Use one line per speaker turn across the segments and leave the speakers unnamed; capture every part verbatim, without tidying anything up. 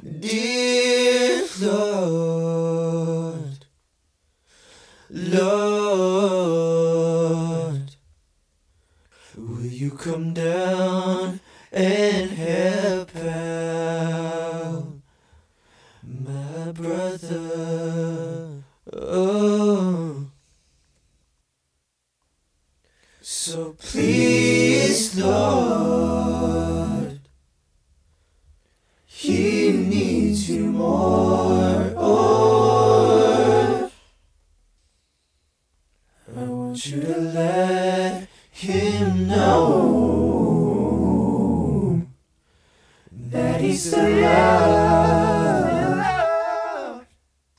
Dear Lord, Lord, will you come down and help out my brother? Oh, so please, Lord, he needs you more. Oh, I want you to let him know that he's alive.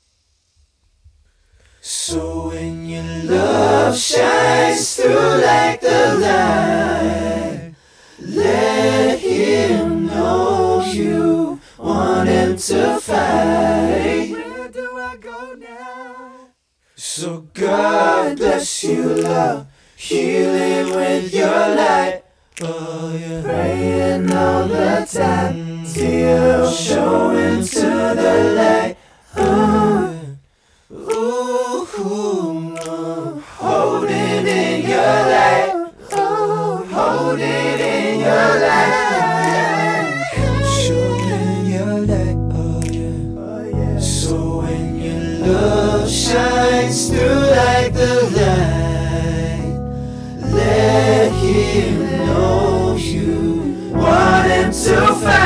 So when your love shines through like the light, let him know you want him to fight. Where do I go now? So God bless you, love, healing with your light. Oh, yeah. Praying all the time till you show into the light. Oh, ooh, ooh, oh. Hold it in your light. Oh, hold it in your light. Show in your light. Oh, yeah. Oh, yeah. So when your love shines through like the light, let him know you want him to fight.